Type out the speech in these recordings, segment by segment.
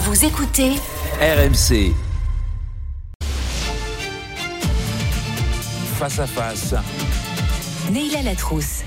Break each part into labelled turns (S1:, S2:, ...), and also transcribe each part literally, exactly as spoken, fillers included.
S1: Vous écoutez
S2: R M C. Face à face.
S1: Neila Latrousse.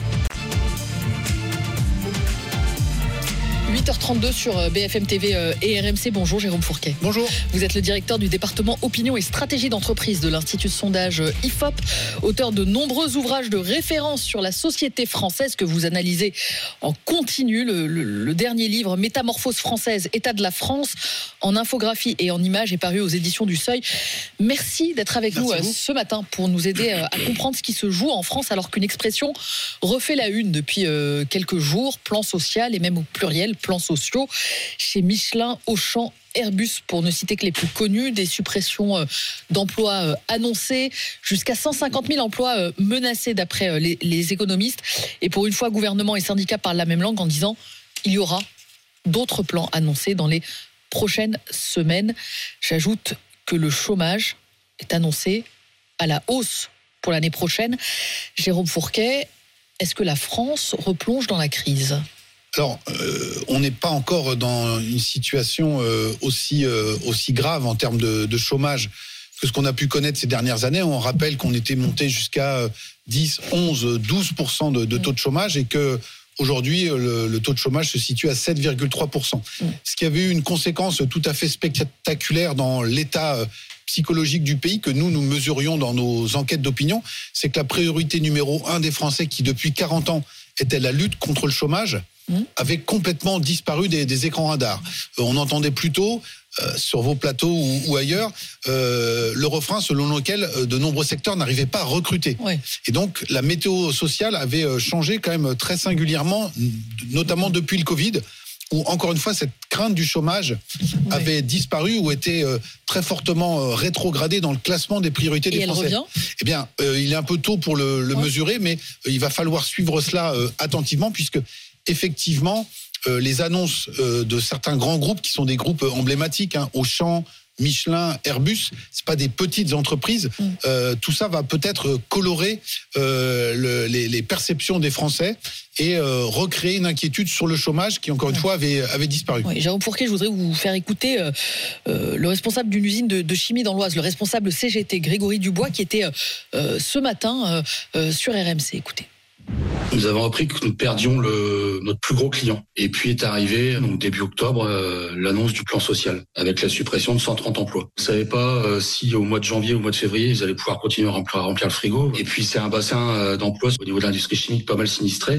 S3: huit heures trente-deux sur B F M T V et R M C. Bonjour Jérôme Fourquet.
S4: Bonjour.
S3: Vous êtes le directeur du département opinion et stratégie d'entreprise de l'Institut de sondage I F O P, auteur de nombreux ouvrages de référence sur la société française que vous analysez en continu. Le, le, le dernier livre, Métamorphose française, état de la France, en infographie et en images, est paru aux éditions du Seuil. Merci d'être avec Merci nous ce matin pour nous aider à comprendre ce qui se joue en France alors qu'une expression refait la une depuis quelques jours, plan social et même au pluriel, plans sociaux, chez Michelin, Auchan, Airbus, pour ne citer que les plus connus, des suppressions d'emplois annoncées, jusqu'à cent cinquante mille emplois menacés d'après les, les économistes. Et pour une fois, gouvernement et syndicats parlent la même langue en disant qu'il y aura d'autres plans annoncés dans les prochaines semaines. J'ajoute que le chômage est annoncé à la hausse pour l'année prochaine. Jérôme Fourquet, est-ce que la France replonge dans la crise ?
S4: Alors, euh, on n'est pas encore dans une situation euh, aussi euh, aussi grave en termes de, de chômage que ce qu'on a pu connaître ces dernières années. On rappelle qu'on était monté jusqu'à dix, onze, douze pour cent de, de taux de chômage et que aujourd'hui le, le taux de chômage se situe à sept virgule trois pour cent. Mmh. Ce qui avait eu une conséquence tout à fait spectaculaire dans l'état psychologique du pays que nous, nous mesurions dans nos enquêtes d'opinion, c'est que la priorité numéro un des Français qui depuis quarante ans était la lutte contre le chômage, Mmh. avait complètement disparu des, des écrans radars. Euh, on entendait plutôt, euh, sur vos plateaux ou, ou ailleurs, euh, le refrain selon lequel euh, de nombreux secteurs n'arrivaient pas à recruter. Ouais. Et donc, la météo sociale avait euh, changé quand même très singulièrement, notamment depuis le Covid, où, encore une fois, cette crainte du chômage ouais. avait disparu ou était euh, très fortement euh, rétrogradée dans le classement des priorités
S3: Et
S4: des Français.
S3: Elle revient
S4: Eh bien, euh, il est un peu tôt pour le, le ouais. mesurer, mais euh, il va falloir suivre cela euh, attentivement, puisque effectivement, euh, les annonces euh, de certains grands groupes qui sont des groupes emblématiques, hein, Auchan, Michelin, Airbus, c'est pas des petites entreprises. Mm. Euh, tout ça va peut-être colorer euh, le, les, les perceptions des Français et euh, recréer une inquiétude sur le chômage qui, encore une ouais. fois, avait, avait disparu.
S3: Oui, Jérôme Fourquet, je voudrais vous faire écouter euh, euh, le responsable d'une usine de, de chimie dans l'Oise, le responsable C G T, Grégory Dubois, qui était euh, ce matin euh, euh, sur R M C. Écoutez.
S5: Nous avons appris que nous perdions le, notre plus gros client. Et puis est arrivé, donc début octobre, euh, l'annonce du plan social, avec la suppression de cent trente emplois. On ne savait pas euh, si au mois de janvier ou au mois de février, ils allaient pouvoir continuer à remplir, à remplir le frigo. Et puis c'est un bassin euh, d'emplois au niveau de l'industrie chimique pas mal sinistré.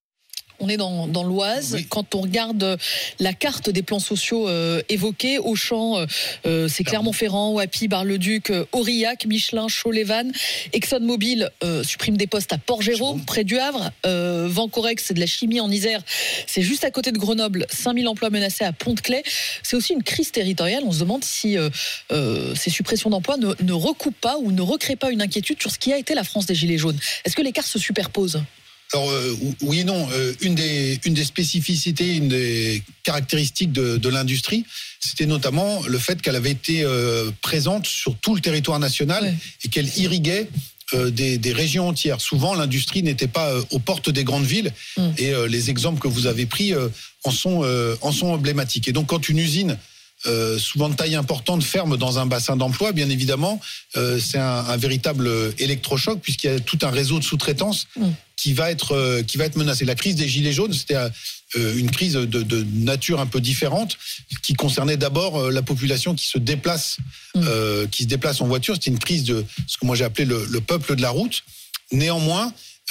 S3: On est dans, dans l'Oise. Oui. Quand on regarde la carte des plans sociaux euh, évoqués, Auchan, euh, c'est Clermont-Ferrand, Wapi, Bar-le-Duc, euh, Aurillac, Michelin, Chaux-les-Vannes. ExxonMobil euh, supprime des postes à Port-Géraud, près du Havre. Euh, Vancorex, c'est de la chimie en Isère. C'est juste à côté de Grenoble. cinq mille emplois menacés à Pont-de-Clay. C'est aussi une crise territoriale. On se demande si euh, euh, ces suppressions d'emplois ne, ne recoupent pas ou ne recréent pas une inquiétude sur ce qui a été la France des Gilets jaunes. Est-ce que l'écart se superpose ?
S4: Alors euh, oui et non. Euh, une des une des spécificités, une des caractéristiques de, de l'industrie, c'était notamment le fait qu'elle avait été euh, présente sur tout le territoire national ouais. et qu'elle irriguait euh, des, des régions entières. Souvent, l'industrie n'était pas euh, aux portes des grandes villes mm. et euh, les exemples que vous avez pris euh, en sont euh, en sont emblématiques. Et donc, quand une usine Euh, souvent de taille importante, ferme dans un bassin d'emploi, bien évidemment, euh, c'est un, un véritable électrochoc puisqu'il y a tout un réseau de sous-traitance mmh. qui va être euh, qui va être menacé. La crise des Gilets jaunes, c'était euh, une crise de, de nature un peu différente qui concernait d'abord euh, la population qui se déplace, mmh. euh, qui se déplace en voiture. C'était une crise de ce que moi j'ai appelé le, le peuple de la route. Néanmoins,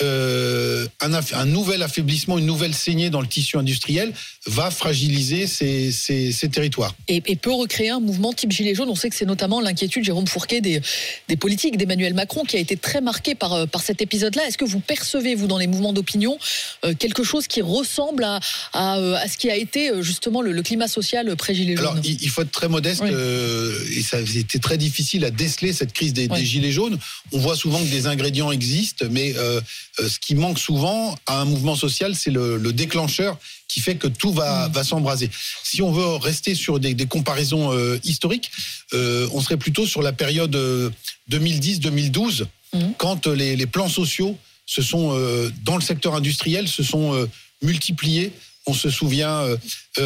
S4: Euh, un, aff- un nouvel affaiblissement, une nouvelle saignée dans le tissu industriel va fragiliser ces, ces, ces territoires.
S3: Et, et peut recréer un mouvement type Gilets jaunes. On sait que c'est notamment l'inquiétude, Jérôme Fourquet, des, des politiques d'Emmanuel Macron qui a été très marqué par, par cet épisode-là. Est-ce que vous percevez, vous, dans les mouvements d'opinion, euh, quelque chose qui ressemble à, à, à ce qui a été justement le, le climat social pré-Gilets jaunes ?
S4: Alors, il, il faut être très modeste oui. euh, et ça a été très difficile à déceler cette crise des, oui. des Gilets jaunes. On voit souvent que des ingrédients existent, mais euh, Euh, ce qui manque souvent à un mouvement social, c'est le, le déclencheur qui fait que tout va, mmh. va s'embraser. Si on veut rester sur des, des comparaisons euh, historiques, euh, on serait plutôt sur la période euh, deux mille dix deux mille douze, mmh. quand les, les plans sociaux se sont, euh, dans le secteur industriel, se sont euh, multipliés On se souvient euh,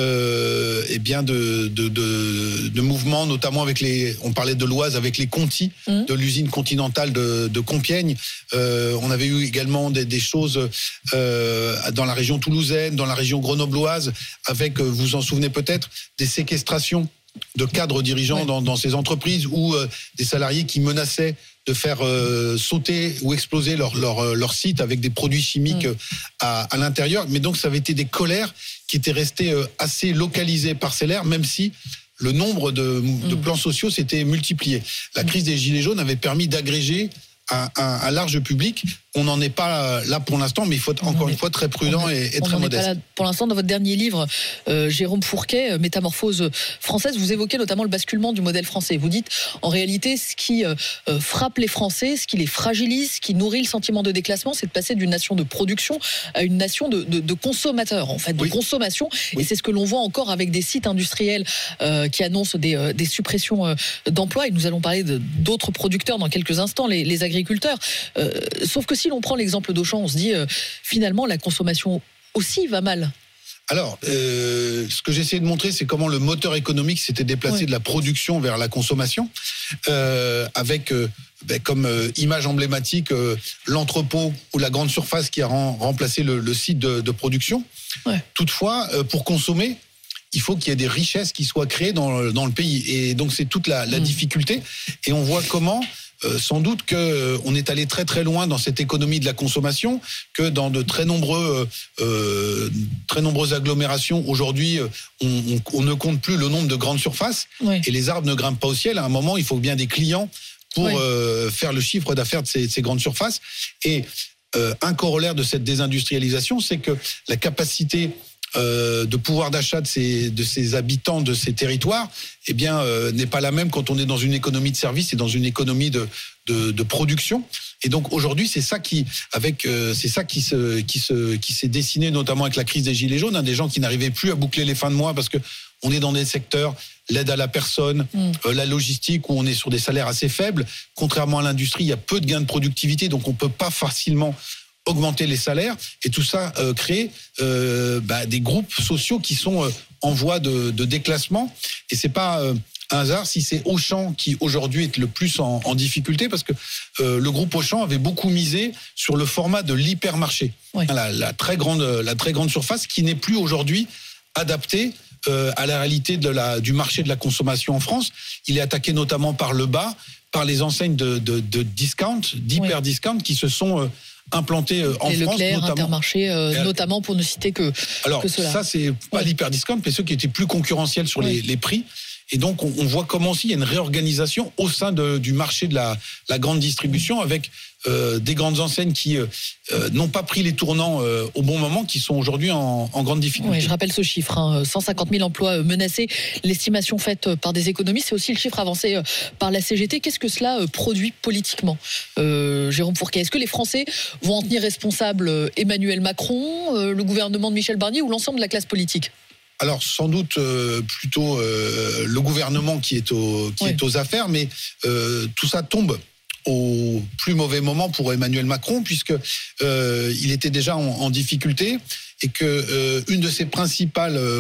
S4: euh, eh bien de, de, de, de mouvements, notamment avec les. On parlait de l'Oise avec les Conti, mmh. de l'usine continentale de, de Compiègne. Euh, on avait eu également des, des choses euh, dans la région toulousaine, dans la région grenobloise, avec, vous vous en souvenez peut-être, des séquestrations de cadres dirigeants ouais. dans, dans ces entreprises ou euh, des salariés qui menaçaient de faire euh, sauter ou exploser leur, leur, leur site avec des produits chimiques mmh. à, à l'intérieur. Mais donc, ça avait été des colères qui étaient restées euh, assez localisées, parcellaires, même si le nombre de, mmh. de plans sociaux s'était multiplié. La crise des Gilets jaunes avait permis d'agréger un, un, un large public. On n'en est pas là pour l'instant, mais il faut être, encore est, une fois très prudent et, et très modeste. Pas là
S3: pour l'instant, dans votre dernier livre, euh, Jérôme Fourquet, Métamorphose française, vous évoquez notamment le basculement du modèle français. Vous dites, en réalité, ce qui euh, frappe les Français, ce qui les fragilise, ce qui nourrit le sentiment de déclassement, c'est de passer d'une nation de production à une nation de, de, de consommateurs, en fait, de oui. consommation. Oui. Et c'est ce que l'on voit encore avec des sites industriels euh, qui annoncent des, euh, des suppressions euh, d'emplois. Et nous allons parler de, d'autres producteurs dans quelques instants, les, les agriculteurs. Euh, sauf que si l'on prend l'exemple d'Auchan, on se dit euh, finalement la consommation aussi va mal.
S4: Alors, euh, ce que j'essaie de montrer, c'est comment le moteur économique s'était déplacé ouais. de la production vers la consommation, euh, avec euh, ben, comme euh, image emblématique euh, l'entrepôt ou la grande surface qui a rem- remplacé le, le site de, de production. Ouais. Toutefois, euh, pour consommer, il faut qu'il y ait des richesses qui soient créées dans, dans le pays. Et donc, c'est toute la, la mmh. difficulté. Et on voit comment... Euh, sans doute qu'on euh, est allé très très loin dans cette économie de la consommation, que dans de très nombreux, euh, très nombreuses agglomérations, aujourd'hui, euh, on, on, on ne compte plus le nombre de grandes surfaces oui. et les arbres ne grimpent pas au ciel. À un moment, il faut bien des clients pour oui. euh, faire le chiffre d'affaires de ces, de ces grandes surfaces. Et euh, un corollaire de cette désindustrialisation, c'est que la capacité Euh, de pouvoir d'achat de ces, de ces habitants de ces territoires, eh bien, euh, n'est pas la même quand on est dans une économie de service et dans une économie de, de, de production. Et donc aujourd'hui, c'est ça qui, avec, euh, c'est ça qui se, qui se, qui s'est dessiné notamment avec la crise des Gilets jaunes, hein, des gens qui n'arrivaient plus à boucler les fins de mois parce que on est dans des secteurs, l'aide à la personne, mmh. euh, la logistique où on est sur des salaires assez faibles. Contrairement à l'industrie, il y a peu de gains de productivité, donc on peut pas facilement augmenter les salaires, et tout ça euh, crée euh, bah, des groupes sociaux qui sont euh, en voie de, de déclassement. Et c'est pas euh, un hasard si c'est Auchan qui aujourd'hui est le plus en, en difficulté, parce que euh, le groupe Auchan avait beaucoup misé sur le format de l'hypermarché, oui. la, la très grande, la très grande surface qui n'est plus aujourd'hui adaptée euh, à la réalité de la, du marché de la consommation en France. Il est attaqué notamment par le bas, par les enseignes de, de, de discount, d'hyper discount, oui. qui se sont euh, implanté en
S3: et
S4: France,
S3: Leclerc,
S4: notamment.
S3: Intermarché, euh, notamment pour ne citer que,
S4: Alors,
S3: que cela.
S4: Ça, c'est pas ouais. l'hyper-discount, mais ceux qui étaient plus concurrentiels sur ouais. les, les prix. Et donc, on, on voit comment aussi il y a une réorganisation au sein de, du marché de la, la grande distribution, avec euh, des grandes enseignes qui euh, n'ont pas pris les tournants euh, au bon moment, qui sont aujourd'hui en, en grande difficulté.
S3: Oui, je rappelle ce chiffre, hein, cent cinquante mille emplois menacés. L'estimation faite par des économistes, c'est aussi le chiffre avancé par la C G T. Qu'est-ce que cela produit politiquement, euh, Jérôme Fourquet? Est-ce que les Français vont en tenir responsable Emmanuel Macron, euh, le gouvernement de Michel Barnier ou l'ensemble de la classe politique?
S4: Alors sans doute euh, plutôt euh, le gouvernement qui est, au, qui oui. est aux affaires, mais euh, tout ça tombe au plus mauvais moment pour Emmanuel Macron, puisque euh, il était déjà en, en difficulté et que euh, une de ses principales euh,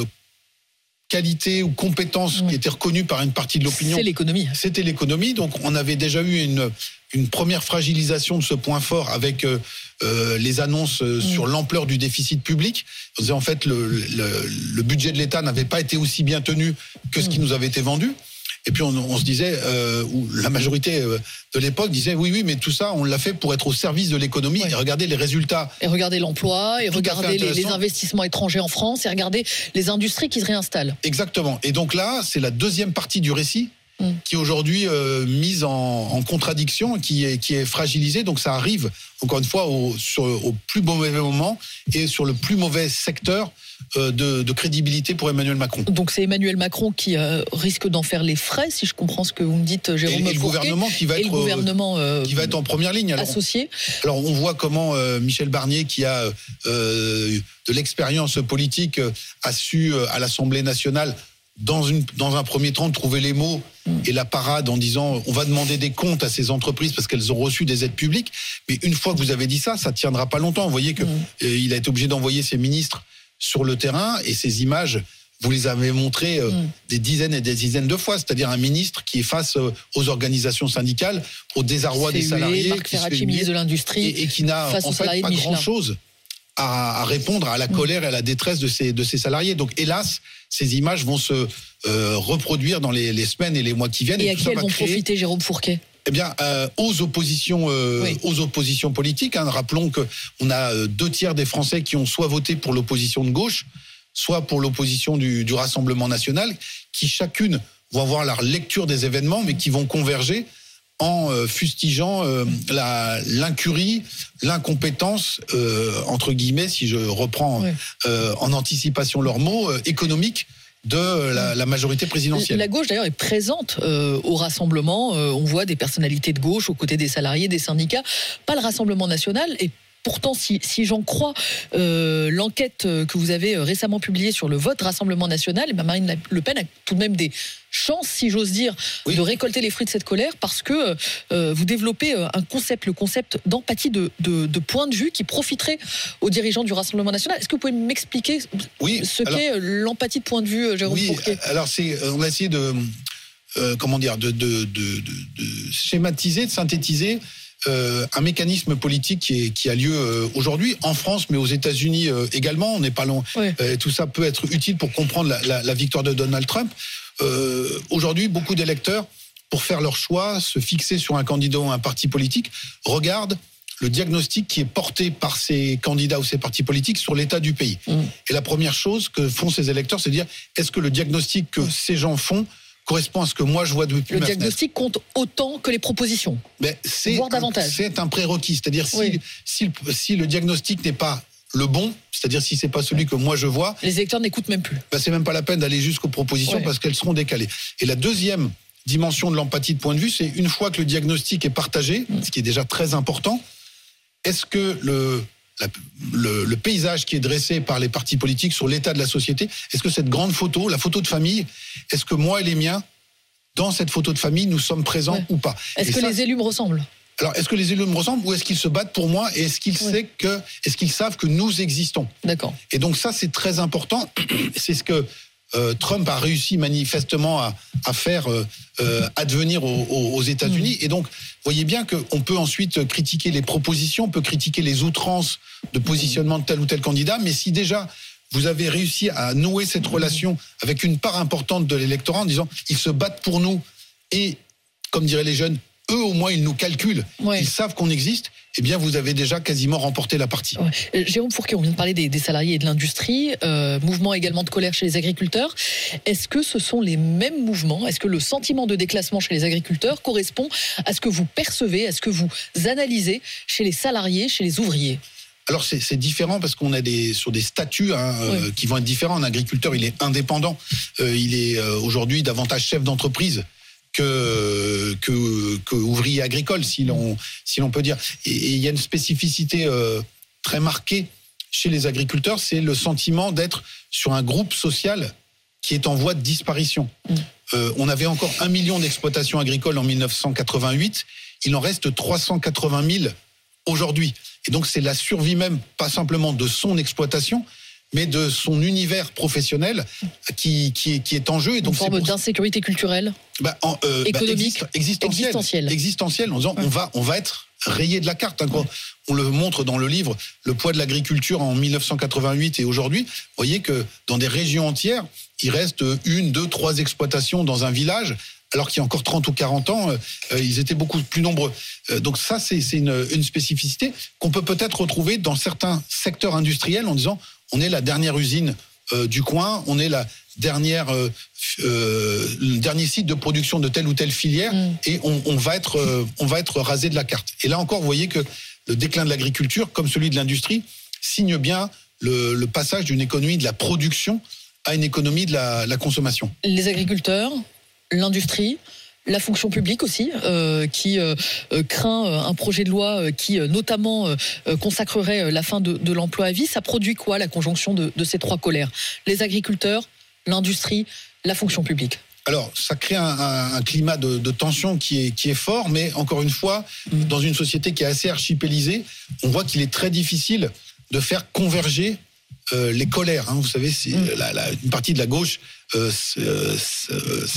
S4: qualités ou compétences oui. qui étaient reconnues par une partie de l'opinion,
S3: c'est l'économie.
S4: C'était l'économie. Donc on avait déjà eu une une première fragilisation de ce point fort avec euh, euh, les annonces euh, mmh. sur l'ampleur du déficit public. On disait en fait le, le, le budget de l'État n'avait pas été aussi bien tenu que ce qui mmh. nous avait été vendu. Et puis on, on se disait, euh, ou la majorité de l'époque disait, oui, oui, mais tout ça, on l'a fait pour être au service de l'économie. Ouais. Et regardez les résultats.
S3: Et regardez l'emploi, et regardez les, les investissements étrangers en France, et regardez les industries qui se réinstallent.
S4: Exactement. Et donc là, c'est la deuxième partie du récit mmh. qui est aujourd'hui euh, mise en, en contradiction, qui est, qui est fragilisée. Donc ça arrive, encore une fois, au, sur, au plus mauvais moment et sur le plus mauvais secteur euh, de, de crédibilité pour Emmanuel Macron.
S3: Donc c'est Emmanuel Macron qui euh, risque d'en faire les frais, si je comprends ce que vous me dites, Jérôme Fourquet.
S4: Et, et le gouvernement qui va être,
S3: gouvernement, euh,
S4: qui va être en première ligne. Alors,
S3: associé.
S4: Alors on voit comment euh, Michel Barnier, qui a euh, de l'expérience politique, euh, a su euh, à l'Assemblée nationale, Dans, une, dans un premier temps, trouver les mots et la parade en disant on va demander des comptes à ces entreprises parce qu'elles ont reçu des aides publiques. Mais une fois que vous avez dit ça, ça ne tiendra pas longtemps. Vous voyez qu'il mmh. a été obligé d'envoyer ses ministres sur le terrain, et ces images, vous les avez montrées euh, mmh. des dizaines et des dizaines de fois, c'est-à-dire un ministre qui est face euh, aux organisations syndicales, au désarroi des salariés,
S3: Marc Ferracci, ministre de l'Industrie,
S4: et, et qui n'a en fait pas grand-chose à, à répondre à la colère et à la détresse de ces, de ces salariés. Donc hélas, ces images vont se euh, reproduire dans les, les semaines et les mois qui viennent.
S3: Et,
S4: et
S3: à
S4: tout
S3: qui
S4: ça
S3: elles vont
S4: créer,
S3: profiter, Jérôme Fourquet ?
S4: Eh bien, euh, aux oppositions, euh, oui. aux oppositions politiques. Hein. Rappelons que on a euh, deux tiers des Français qui ont soit voté pour l'opposition de gauche, soit pour l'opposition du, du Rassemblement national, qui chacune vont avoir la lecture des événements, mais qui vont converger en euh, fustigeant euh, la, l'incurie, l'incompétence, euh, entre guillemets, si je reprends oui. euh, en anticipation leurs mots, euh, économiques de la, la majorité présidentielle.
S3: La gauche, d'ailleurs, est présente euh, au Rassemblement. Euh, on voit des personnalités de gauche aux côtés des salariés, des syndicats. Pas le Rassemblement national. Et pourtant, si, si j'en crois euh, l'enquête que vous avez récemment publiée sur le vote Rassemblement national, eh bien Marine Le Pen a tout de même des chances, si j'ose dire, oui. de récolter les fruits de cette colère, parce que euh, vous développez un concept, le concept d'empathie de, de, de point de vue qui profiterait aux dirigeants du Rassemblement national. Est-ce que vous pouvez m'expliquer oui, ce alors, qu'est l'empathie de point de vue, Jérôme
S4: oui,
S3: Fourquet ?
S4: Alors, c'est, on a essayé de, euh, comment dire, de, de, de, de, de schématiser, de synthétiser Euh, un mécanisme politique qui, est, qui a lieu euh, aujourd'hui en France, mais aux États-Unis euh, également. On n'est pas loin. Oui. Euh, tout ça peut être utile pour comprendre la, la, la victoire de Donald Trump. Euh, aujourd'hui, beaucoup d'électeurs, pour faire leur choix, se fixer sur un candidat ou un parti politique, regardent le diagnostic qui est porté par ces candidats ou ces partis politiques sur l'état du pays. Mmh. Et la première chose que font ces électeurs, c'est de dire, est-ce que le diagnostic que mmh. ces gens font correspond à ce que moi je vois depuis
S3: le diagnostic compte autant que les propositions,
S4: mais c'est
S3: voire
S4: un,
S3: davantage.
S4: C'est un prérequis, c'est-à-dire si,
S3: oui.
S4: si, le, si le diagnostic n'est pas le bon, c'est-à-dire si c'est pas celui que moi je vois,
S3: les électeurs n'écoutent même plus.
S4: Ben c'est même pas la peine d'aller jusqu'aux propositions ouais. parce qu'elles seront décalées. Et la deuxième dimension de l'empathie de point de vue, c'est une fois que le diagnostic est partagé, mmh. ce qui est déjà très important, est-ce que le La, le, le paysage qui est dressé par les partis politiques sur l'état de la société, est-ce que cette grande photo, la photo de famille, est-ce que moi et les miens, dans cette photo de famille, nous sommes présents ouais. ou pas ?
S3: Est-ce et que ça, les élus me ressemblent ?
S4: Alors, est-ce que les élus me ressemblent ou est-ce qu'ils se battent pour moi et est-ce qu'ils, ouais. savent que, est-ce qu'ils savent que nous existons ?
S3: D'accord.
S4: Et donc ça, c'est très important. C'est ce que euh, Trump a réussi manifestement à, à faire euh, euh, advenir aux, aux États-Unis. Mmh. Et donc, voyez bien qu'on peut ensuite critiquer les propositions, on peut critiquer les outrances de positionnement de tel ou tel candidat, mais si déjà vous avez réussi à nouer cette relation avec une part importante de l'électorat en disant ils se battent pour nous et, comme diraient les jeunes, eux au moins ils nous calculent, ouais. ils savent qu'on existe, eh bien vous avez déjà quasiment remporté la partie.
S3: Ouais. Euh, Jérôme Fourquet, on vient de parler des, des salariés et de l'industrie, euh, mouvement également de colère chez les agriculteurs. Est-ce que ce sont les mêmes mouvements ? Est-ce que le sentiment de déclassement chez les agriculteurs correspond à ce que vous percevez, à ce que vous analysez chez les salariés, chez les ouvriers ?
S4: Alors c'est, c'est différent parce qu'on a des sur des statuts hein, oui. euh, qui vont être différents. Un agriculteur, il est indépendant, euh, il est euh, aujourd'hui davantage chef d'entreprise que que, que ouvrier agricole, si l'on si l'on peut dire. Et, et il y a une spécificité euh, très marquée chez les agriculteurs, c'est le sentiment d'être sur un groupe social qui est en voie de disparition. Mm. Euh, on avait encore un million d'exploitations agricoles en dix-neuf cent quatre-vingt-huit, il en reste trois cent quatre-vingt mille aujourd'hui. Et donc, c'est la survie même, pas simplement de son exploitation, mais de son univers professionnel qui, qui, est, qui est en jeu. Et donc,
S3: une forme
S4: c'est pour...
S3: d'insécurité culturelle,
S4: bah, en, euh,
S3: économique,
S4: bah, exist... existentielle,
S3: existentielle.
S4: Existentielle, en disant ouais. on, va, on va être rayé de la carte. Hein, quoi. Ouais. On le montre dans le livre, le poids de l'agriculture en dix-neuf cent quatre-vingt-huit et aujourd'hui. Vous voyez que dans des régions entières, il reste une, deux, trois exploitations dans un village, alors qu'il y a encore trente ou quarante ans, euh, ils étaient beaucoup plus nombreux. Euh, donc ça, c'est, c'est une, une spécificité qu'on peut peut-être retrouver dans certains secteurs industriels en disant on est la dernière usine euh, du coin, on est la dernière, euh, euh, le dernier site de production de telle ou telle filière mmh. et on, on, va être, euh, on va être rasé de la carte. Et là encore, vous voyez que le déclin de l'agriculture, comme celui de l'industrie, signe bien le, le passage d'une économie de la production à une économie de la, la consommation.
S3: Les agriculteurs, l'industrie, la fonction publique aussi, euh, qui euh, craint un projet de loi euh, qui euh, notamment euh, consacrerait la fin de, de l'emploi à vie. Ça produit quoi, la conjonction de, de ces trois colères ? Les agriculteurs, l'industrie, la fonction publique.
S4: Alors, ça crée un, un, un climat de, de tension qui est, qui est fort, mais encore une fois, mmh. dans une société qui est assez archipélisée, on voit qu'il est très difficile de faire converger euh, les colères. Hein, vous savez, c'est mmh. la, la, une partie de la gauche euh, se, se,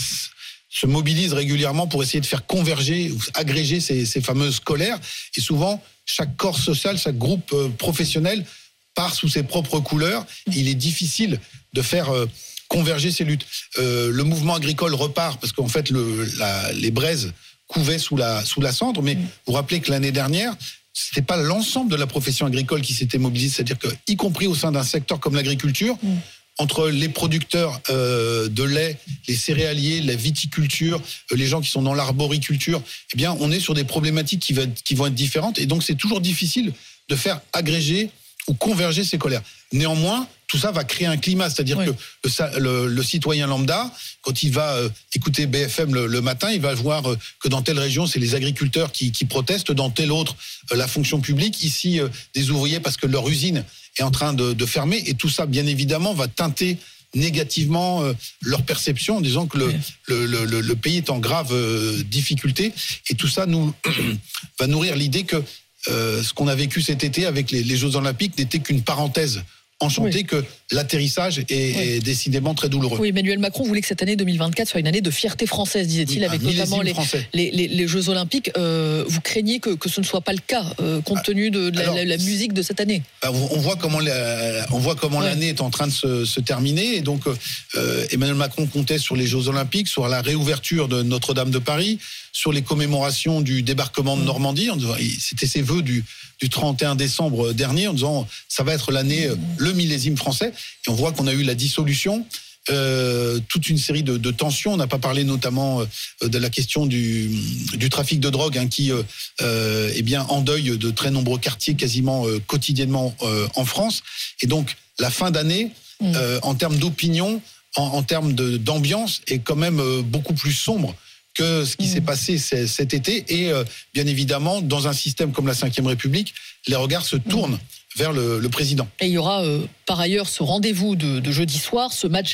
S4: se mobilise régulièrement pour essayer de faire converger, ou agréger ces, ces fameuses colères. Et souvent, chaque corps social, chaque groupe euh, professionnel part sous ses propres couleurs. Il est difficile de faire euh, converger ces luttes. Euh, le mouvement agricole repart parce qu'en fait, le, la, les braises couvaient sous la, sous la cendre. Mais mmh. vous vous rappelez que l'année dernière, c'était pas l'ensemble de la profession agricole qui s'était mobilisée, c'est-à-dire que, y compris au sein d'un secteur comme l'agriculture, mmh. entre les producteurs euh, de lait, les céréaliers, la viticulture, euh, les gens qui sont dans l'arboriculture, eh bien, on est sur des problématiques qui, va, qui vont être différentes. Et donc, c'est toujours difficile de faire agréger ou converger ces colères. Néanmoins, tout ça va créer un climat, c'est-à-dire oui. que le, le, le citoyen lambda, quand il va euh, écouter B F M le, le matin, il va voir euh, que dans telle région, c'est les agriculteurs qui, qui protestent, dans telle autre, euh, la fonction publique, ici, euh, des ouvriers parce que leur usine est en train de, de fermer, et tout ça, bien évidemment, va teinter négativement euh, leur perception en disant que le, oui. le, le, le, le pays est en grave euh, difficulté, et tout ça nous va nourrir l'idée que euh, ce qu'on a vécu cet été avec les, les Jeux Olympiques n'était qu'une parenthèse enchanté oui. que l'atterrissage est, oui. est décidément très douloureux.
S3: Oui, Emmanuel Macron voulait que cette année deux mille vingt-quatre soit une année de fierté française, disait-il, oui, avec notamment les, les, les, les Jeux Olympiques. Euh, vous craignez que, que ce ne soit pas le cas, euh, compte tenu de, de la, Alors, la, la musique de cette année? On
S4: voit comment, la, on voit comment ouais. l'année est en train de se, se terminer. Et donc, euh, Emmanuel Macron comptait sur les Jeux Olympiques, sur la réouverture de Notre-Dame de Paris, sur les commémorations du débarquement de Normandie. C'était ses vœux du, du trente et un décembre dernier, en disant ça va être l'année, le millésime français. Et on voit qu'on a eu la dissolution, euh, toute une série de, de tensions. On n'a pas parlé notamment euh, de la question du, du trafic de drogue, hein, qui euh, eh bien, endeuille de très nombreux quartiers quasiment euh, quotidiennement euh, en France. Et donc, la fin d'année, mmh. euh, en termes d'opinion, en, en termes de, d'ambiance, est quand même euh, beaucoup plus sombre que ce qui mmh. s'est passé cet été. Et euh, bien évidemment, dans un système comme la cinquième République, les regards se tournent mmh. vers le, le président.
S3: Et il y aura euh, par ailleurs ce rendez-vous de, de jeudi soir, ce match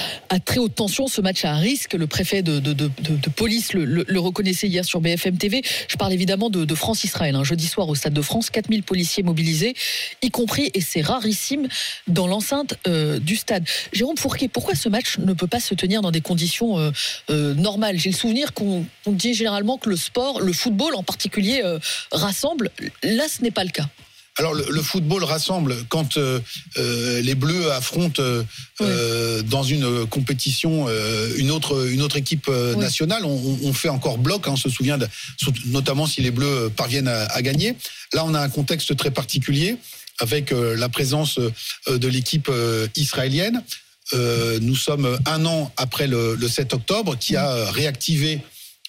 S3: à très haute tension, ce match à risque. Le préfet de, de, de, de police le, le, le reconnaissait hier sur B F M T V. Je parle évidemment de, de France-Israël. Hein. Jeudi soir au Stade de France, quatre mille policiers mobilisés, y compris, et c'est rarissime, dans l'enceinte euh, du stade. Jérôme Fourquet, pourquoi ce match ne peut pas se tenir dans des conditions euh, euh, normales? J'ai le souvenir qu'on on dit généralement que le sport, le football en particulier, euh, rassemble. Là, ce n'est pas le cas.
S4: Alors le, le football rassemble quand euh, euh, les Bleus affrontent euh, oui. euh, dans une compétition euh, une autre une autre équipe euh, oui. nationale. On, on fait encore bloc. Hein, on se souvient de, notamment si les Bleus parviennent à, à gagner. Là, on a un contexte très particulier avec euh, la présence euh, de l'équipe euh, israélienne. Euh, nous sommes un an après le, le sept octobre, qui a réactivé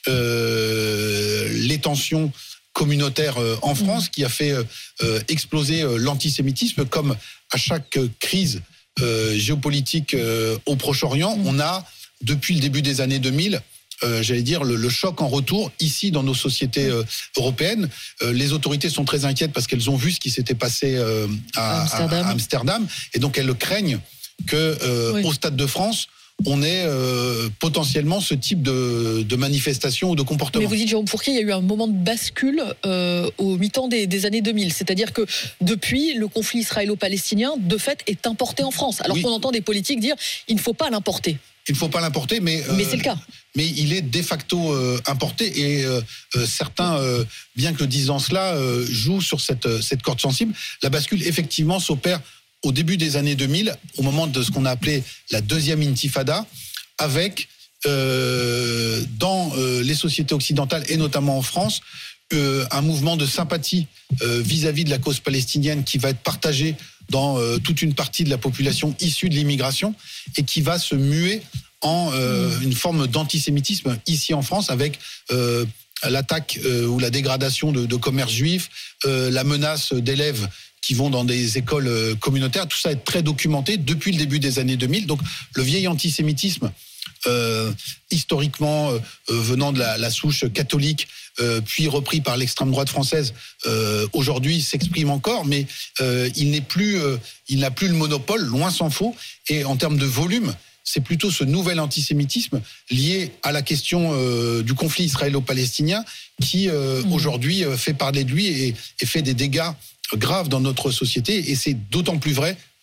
S4: euh, les tensions communautaires en France, qui a fait euh, exploser l'antisémitisme. Comme à chaque crise euh, géopolitique euh, au Proche-Orient, on a, depuis le début des années deux mille, Euh, j'allais dire, le, le choc en retour ici dans nos sociétés euh, européennes. Euh, les autorités sont très inquiètes parce qu'elles ont vu ce qui s'était passé euh, à, Amsterdam. à, à Amsterdam, et donc elles craignent que euh, oui. au Stade de France, on ait euh, potentiellement ce type de, de manifestation ou de comportement.
S3: Mais vous dites, Jérôme Fourquet, il y a eu un moment de bascule euh, au mi-temps des, des années deux mille. C'est-à-dire que depuis, le conflit israélo-palestinien, de fait, est importé en France. Alors oui. qu'on entend des politiques dire, il ne faut pas l'importer.
S4: Il ne faut pas l'importer, mais...
S3: Euh, mais c'est le cas.
S4: Mais il est de facto euh, importé, et euh, euh, certains, euh, bien que disant cela, euh, jouent sur cette, cette corde sensible. La bascule, effectivement, s'opère au début des années deux mille, au moment de ce qu'on a appelé la deuxième intifada, avec, euh, dans euh, les sociétés occidentales, et notamment en France, euh, un mouvement de sympathie euh, vis-à-vis de la cause palestinienne qui va être partagé dans euh, toute une partie de la population issue de l'immigration, et qui va se muer en euh, une forme d'antisémitisme ici en France, avec euh, l'attaque euh, ou la dégradation de, de commerces juifs, euh, la menace d'élèves qui vont dans des écoles euh, communautaires. Tout ça est très documenté depuis le début des années deux mille. Donc le vieil antisémitisme, euh, historiquement euh, venant de la, la souche catholique, euh, puis repris par l'extrême droite française, euh, aujourd'hui s'exprime encore, mais euh, il n'est plus, euh, il n'a plus le monopole, loin s'en faut. Et en termes de volume, c'est plutôt ce nouvel antisémitisme lié à la question euh, du conflit israélo-palestinien qui euh, mmh. aujourd'hui euh, fait parler de lui et, et fait des dégâts graves dans notre société. Et c'est d'autant plus vrai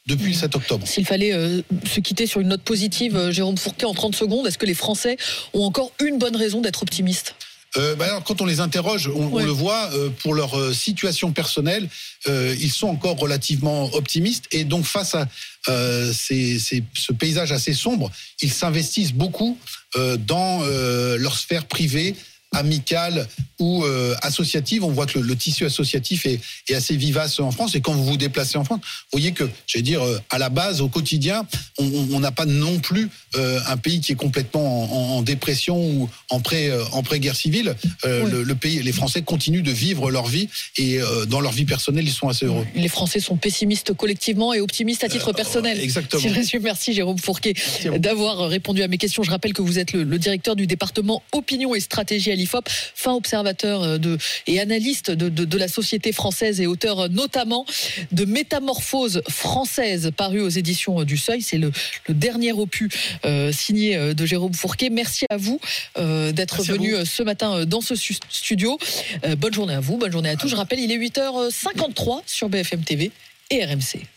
S4: depuis le sept octobre.
S3: S'il fallait euh, se quitter sur une note positive, euh, Jérôme Fourquet, en trente secondes, est-ce que les Français ont encore une bonne raison d'être optimistes ?
S4: Euh, bah alors, quand on les interroge, on, ouais. on le voit, euh, pour leur euh, situation personnelle, euh, ils sont encore relativement optimistes. Et donc, face à euh, ces, ces, ce paysage assez sombre, ils s'investissent beaucoup euh, dans euh, leur sphère privée, amicale ou euh, associative. On voit que le, le tissu associatif est, est assez vivace en France. Et quand vous vous déplacez en France, vous voyez que, j'allais dire, euh, à la base, au quotidien, on n'a pas non plus euh, un pays qui est complètement en, en, en dépression ou en pré, euh, en pré-guerre civile. Euh, oui. le, le pays, les Français continuent de vivre leur vie et euh, dans leur vie personnelle, ils sont assez heureux.
S3: Les Français sont pessimistes collectivement et optimistes à titre euh, personnel.
S4: Exactement.
S3: Si je résume, merci Jérôme Fourquet d'avoir répondu à mes questions. Je rappelle que vous êtes le, le directeur du département opinion et stratégie à l'I F O P, fin observateur de, et analyste de, de, de la société française et auteur notamment de Métamorphose française, paru aux éditions du Seuil. C'est le, le dernier opus euh, signé de Jérôme Fourquet. Merci à vous euh, d'être Merci venu ce matin dans ce studio. Euh, bonne journée à vous, bonne journée à tous. Je rappelle, il est huit heures cinquante-trois sur B F M T V et R M C.